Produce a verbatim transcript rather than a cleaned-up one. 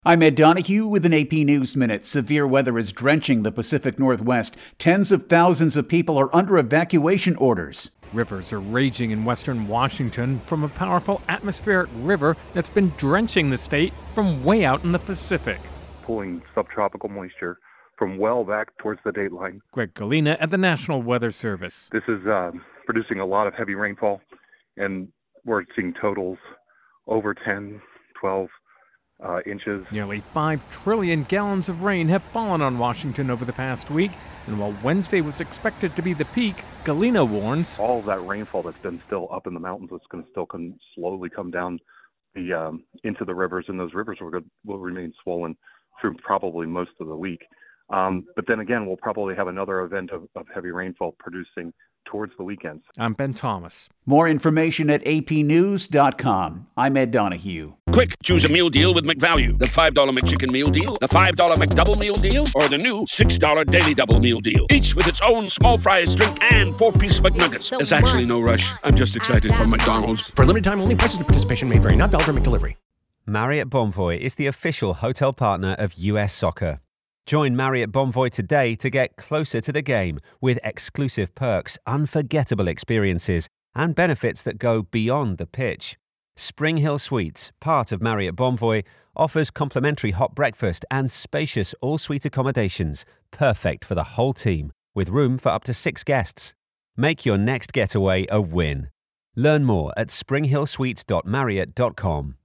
I'm Ed Donahue with an A P News Minute. Severe weather is drenching the Pacific Northwest. Tens of thousands of people are under evacuation orders. Rivers are raging in western Washington from a powerful atmospheric river that's been drenching the state from way out in the Pacific. Pulling subtropical moisture from well back towards the date line. Greg Galina at the National Weather Service. This is uh, producing a lot of heavy rainfall, and we're seeing totals over ten, twelve uh, inches. Nearly five trillion gallons of rain have fallen on Washington over the past week, and while Wednesday was expected to be the peak, Galina warns all of that rainfall that's been still up in the mountains is going to still come, slowly come down the um, into the rivers, and those rivers will, will remain swollen through probably most of the week. Um, but then again, we'll probably have another event of, of heavy rainfall producing towards the weekends. I'm Ben Thomas. More information at a p news dot com. I'm Ed Donahue. Quick, choose a meal deal with McValue. The five dollar McChicken meal deal, the five dollar McDouble meal deal, or the new six dollar Daily Double meal deal. Each with its own small fries, drink, and four-piece McNuggets. So There's actually no rush. I'm just excited for McDonald's. For limited time only, prices and participation may vary. Not valid for McDelivery. Marriott Bonvoy is the official hotel partner of U S Soccer. Join Marriott Bonvoy today to get closer to the game with exclusive perks, unforgettable experiences, and benefits that go beyond the pitch. Spring Hill Suites, part of Marriott Bonvoy, offers complimentary hot breakfast and spacious all-suite accommodations, perfect for the whole team, with room for up to six guests. Make your next getaway a win. Learn more at spring hill suites dot marriott dot com.